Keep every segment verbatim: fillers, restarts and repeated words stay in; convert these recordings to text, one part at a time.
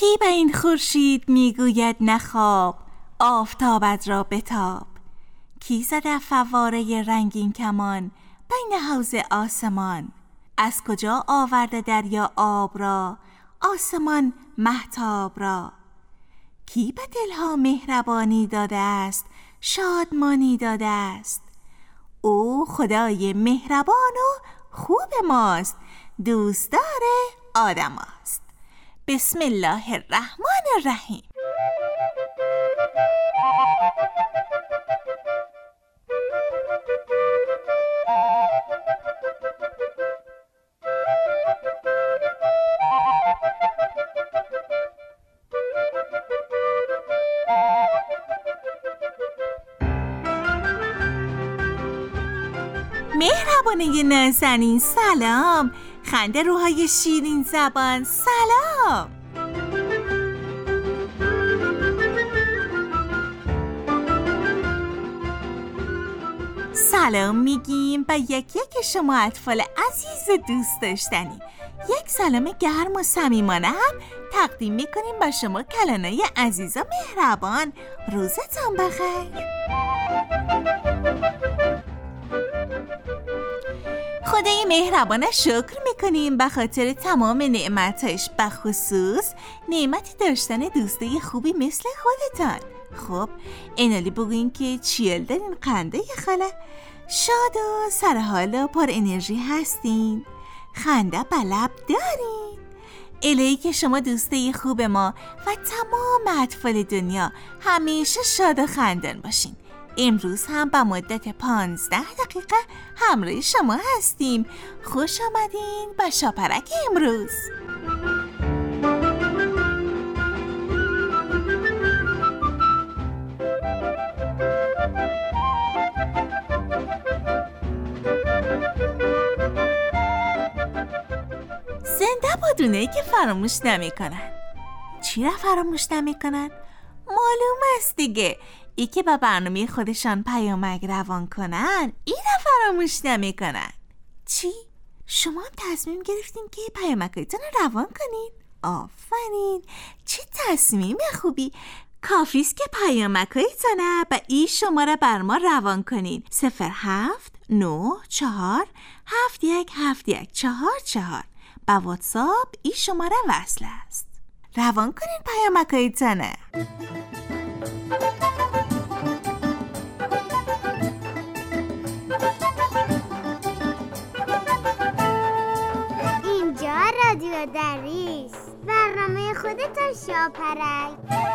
کی به این خورشید میگوید نخواب، آفتابت را بتاب؟ کی زده فواره رنگین کمان بین حوض آسمان؟ از کجا آورده دریا آب را، آسمان مهتاب را؟ کی به دلها مهربانی داده است، شادمانی داده است؟ او خدای مهربان و خوب ماست، دوستدار آدم است. بسم الله الرحمن الرحیم. مهربانه نازنین سلام، خنده روهای شیرین زبان سلام. سلام میگیم به یکی یک شما اطفال عزیز و دوست داشتنی. یک سلام گرم و صمیمانه هم تقدیم میکنیم به شما کلانای عزیز و مهربان. روزتان بخیر. خدای مهربانه شکر میکنیم به خاطر تمام نعمتش، به خصوص نعمتی داشتن دوستای خوبی مثل خودتان. خب اینالی بگوین که چیل دارین خنده خاله؟ شاد و سرحال و پر انرژی هستین؟ خنده به لب دارین؟ الهی که شما دوستای خوب ما و تمام اطفال دنیا همیشه شاد و خندان باشین. امروز هم به مدت پانزده دقیقه همراه شما هستیم. خوش آمدین به شاپرک امروز. زنده بادونه که فراموش نمی کنن. چی را فراموش نمی کنن؟ معلوم است دیگه، ای که به برنامه خودشان پیامک روان کنن این را فراموش نمی کنن. چی؟ شما هم تصمیم گرفتین که پیامکایتون رو روان کنین؟ آفرین، چه تصمیم خوبی. کافیست که پیامکایتون به این شماره بر ما روان کنین: صفر هفت نه چهار هفت یک هفت یک چهار چهار. با واتساپ این شماره وصل است. روان کنین پیامکایتون. اینجا رادیو دریس، برنامه خودتان شاپرک.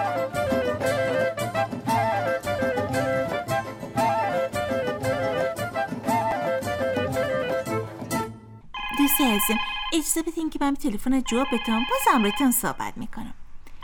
دوست عزیزم اجازه بدین که من تلفن جواب بتام باز امرتان صحبت میکنم.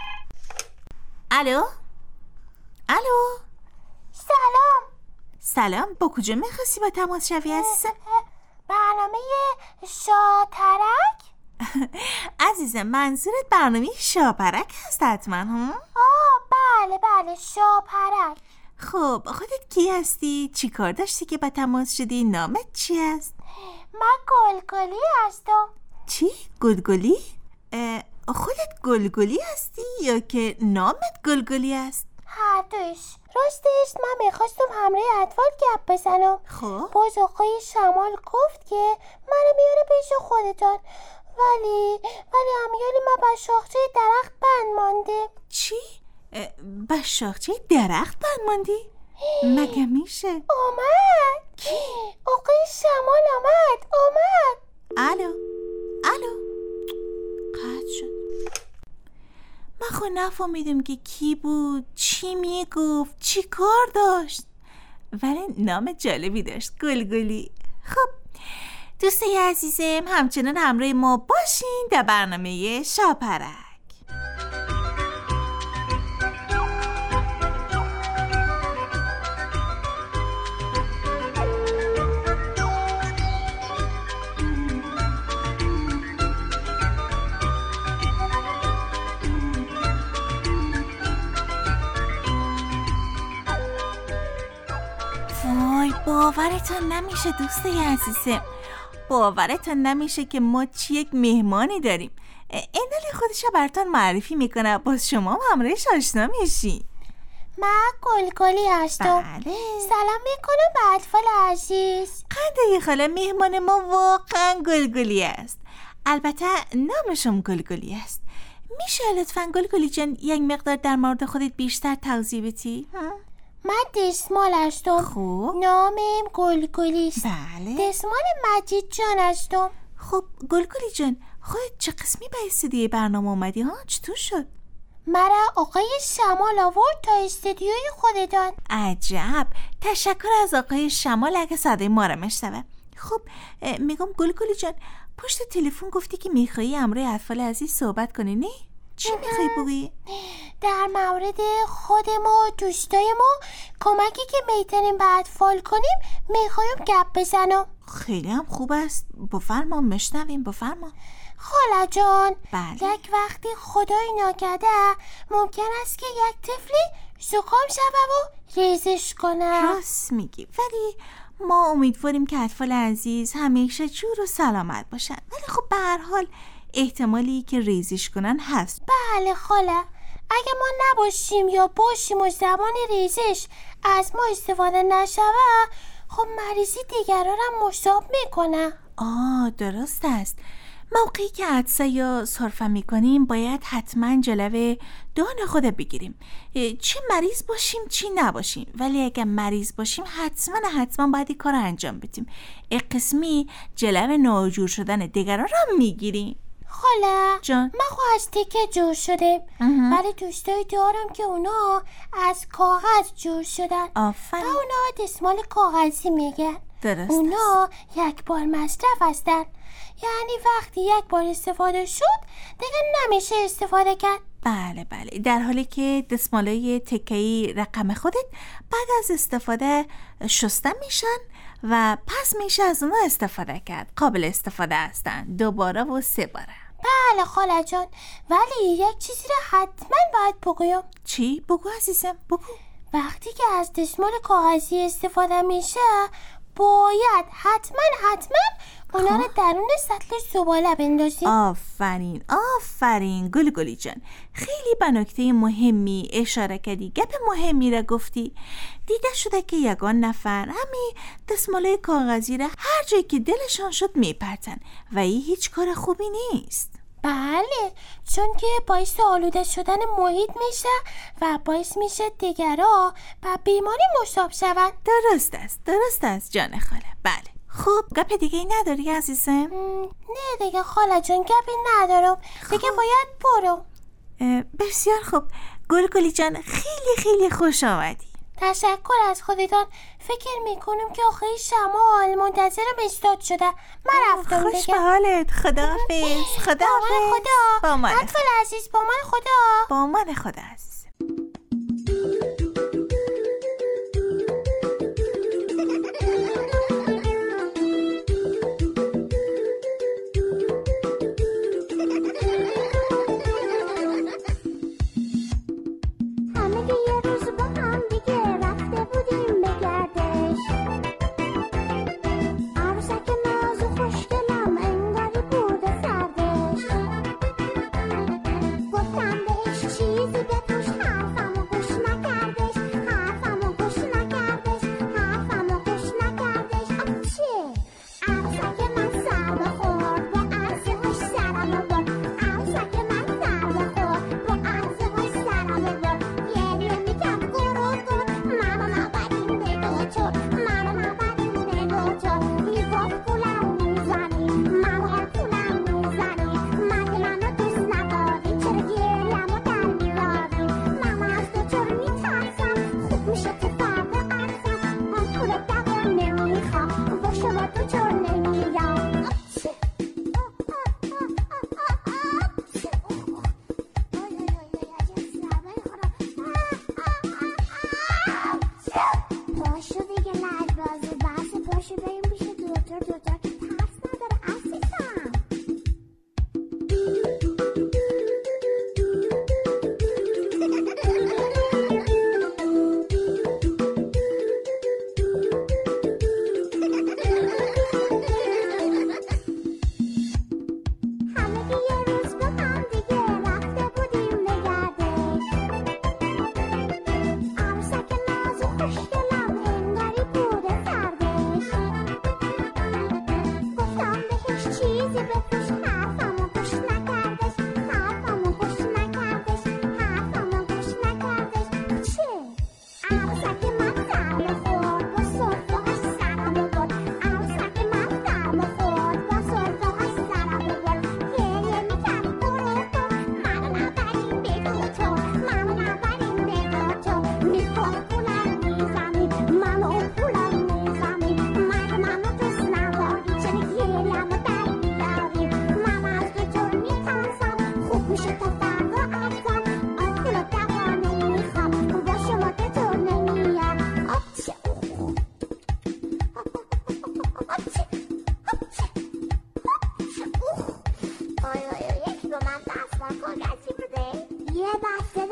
الو؟ الو؟ سلام. سلام، با کجا میخواستی با تماس شوی عزیزم؟ برنامه شاپرک؟ عزیزم منظورت برنامه شاپرک هست حتما ها؟ آه بله بله شاپرک. خب خودت کی هستی؟ چی کار داشتی که با تماس شدی؟ نامت چی است؟ من گلگلی هستم. چی؟ گلگلی؟ خودت گلگلی هستی یا که نامت گلگلی است؟ هر دوش. راستش من میخواستم همراه اطفال گپ بزنم. خب باز آقای شمال گفت که منو میاره پیش خودتان، ولی ولی امیالی من به شاخچه درخت بند مانده. چی؟ به شاخچه درخت بند ماندی؟ مگه میشه؟ اومد. کی؟ آقای شمال آمد اومد. الو الو قطع شد. من خود نفهمیدم که کی بود، چی میگفت، چی کار داشت، ولی نام جالبی داشت، گلگلی. خب دوستای عزیزم همچنان همراه ما باشین در برنامه شاپرک. وای باورتون نمیشه دوستای عزیزم، باورتون نمیشه که ما چی یک مهمانی داریم. ایندالی خودشو براتون معرفی میکنه، باز شما هم همراهش آشنا میشی. من گلگلی هستم. بله. سلام میکنم به اطفال عزیز. خنده خاله، مهمان ما واقعا گلگلی است. البته نامشم گلگلی است. میشه لطفا گلگلی جان یک مقدار در مورد خودت بیشتر توضیح بدی؟ من دسمال هستم. خوب. نامم گلگلی است. بله. دسمال مجید جان هستم. خب گلگلی جان، خودت چه قسمی به استودیوی برنامه اومدی ها؟ چطور شد؟ مرا آقای شمال آورد تا استودیوی خودتان. عجب، تشکر از آقای شمال اگه صدای ما را میشنوه. خب میگم گلگلی جان، پشت تلفن گفتی که میخوایی امروی اطفال عزیز صحبت کنی، نه؟ چی میخوایی بگی؟ در مورد خودم و دوستای ما کمکی که میتونیم به اطفال کنیم میخوایم گپ بزنم. خیلی هم خوب است، بفرما، مشنویم، بفرما. خاله جان، بله. یک وقتی خدای ناکرده ممکن است که یک طفلی زکام شوه و ریزش کنه. راست میگی، ولی ما امیدواریم که اطفال عزیز همیشه جور و سلامت باشن، ولی خب به هر حال احتمالی که ریزش کنن هست. بله خاله، اگه ما نباشیم یا باشیم و زمان ریزش از ما استفاده نشوه، خب مریضی دیگران هم مصاب میکنه. آه درست است. موقعی که عطسه یا سرفه میکنیم باید حتما جلوه دهان خود بگیریم، چه مریض باشیم چی نباشیم، ولی اگر مریض باشیم حتما حتما باید این کار انجام بدیم. این قسمی جلوه ناجور شدن دیگران را میگیریم. خاله جان، من خواهد از تیکه جور شده، ولی دوستایی دارم که اونا از کاغذ جور شدن. آفرین. و اونا دستمال کاغذی میگن. درست. اونا یک بار مصرف هستن، یعنی وقتی یک بار استفاده شد دیگه نمیشه استفاده کرد. بله بله، در حالی که دستمالای تکه‌ای رقم خودت بعد از استفاده شسته میشن و پس میشه از اونا استفاده کرد، قابل استفاده هستن دوباره و سه باره. بله خاله جان، ولی یک چیزی رو حتما باید بگویم. چی؟ بگو عزیزم، بگو. وقتی که از دستمال کاغذی استفاده میشه باید حتما حتما اونا رو درون سطل زباله بندازیم. آفرین آفرین گلگلی جان، خیلی به نکته مهمی اشاره کردی، گپ مهمی را گفتی. دیده شده که یگان نفر همین دستماله کاغذی را هر جایی که دلشان شد میپرتن و این هیچ کار خوبی نیست. بله، چون که باعث آلوده شدن محیط میشه و باعث میشه دیگرها به بیماری مصاب شوند. درست است درست است جان خاله. بله خب گپ دیگه ای نداری عزیزم؟ نه دیگه خاله جان، گپی ندارم. دیگه باید برو. بسیار خوب گلگلی جان، خیلی خیلی خوش آمدی. تشکر از خودتان. فکر میکنم که آخه شمال منتظرم استاد شده. من رفتم دیگه. خوش به حالت. خداحافظ. خداحافظ. خدا. با من اطفال عزیز، با من خدا. با من خدا عزیز.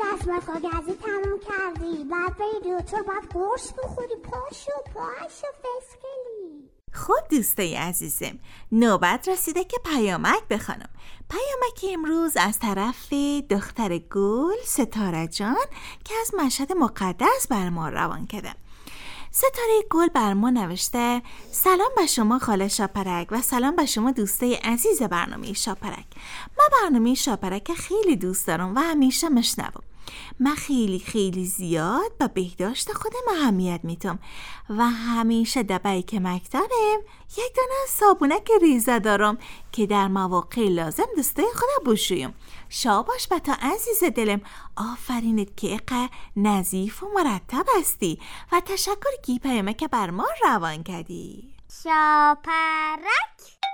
دستمال کاغذی تموم کردی، بعد بری دکتر، بعد قرص بخوری. پاشو پاشو فسکلی. خب دوستای عزیزم، نوبت رسیده که پیامک بخوانم. پیامک امروز از طرف دختر گل ستاره جان که از مشهد مقدس بر ما روان کرده. ستاره گل بر ما نوشته: سلام به شما خاله شاپرک و سلام به شما دوستای عزیز برنامه شاپرک. من برنامه شاپرک خیلی دوست دارم و همیشه مشنوم. من خیلی خیلی زیاد به بهداشت خودم اهمیت میدم و همیشه دبی که مکتبم یک دانه صابونک ریزه دارم که در مواقع لازم دستای خودم بشویم. شاباش به تا عزیز دلم، آفرینت که اقا نظیف و مرتب هستی و تشکر کی پیامک که بر ما روان کردی. شاپرک.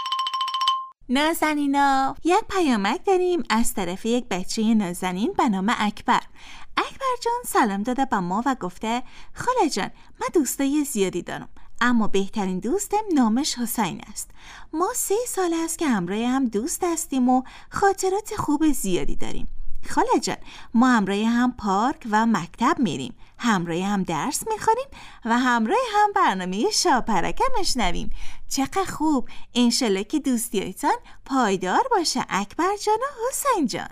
نازنینا، یک پیامک داریم از طرف یک بچه نازنین به نام اکبر. اکبر جان سلام داده به ما و گفته: خاله جان، من دوستای زیادی دارم اما بهترین دوستم نامش حسین است. ما سه سال است که همراه هم دوست هستیم و خاطرات خوب زیادی داریم. خاله جان، ما همراه هم پارک و مکتب میریم، همراه هم درس میخوریم و همراه هم برنامه شاپرک میشنویم. چقدر خوب. انشالله که دوستیایتان پایدار باشه اکبر جان و حسین جان.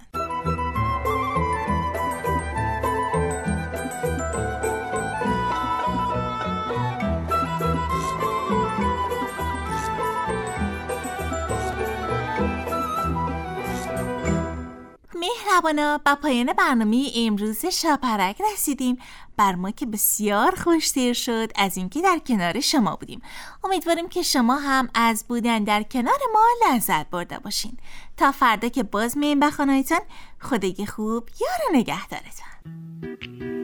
مهربانا، با پایان برنامه امروز شاپرک رسیدیم. بر ما که بسیار خوش‌تر شد از اینکه در کنار شما بودیم. امیدواریم که شما هم از بودن در کنار ما لذت برده باشین. تا فردا که باز میایم به خانه‌تان، خدای خوب یار و نگهدارتان.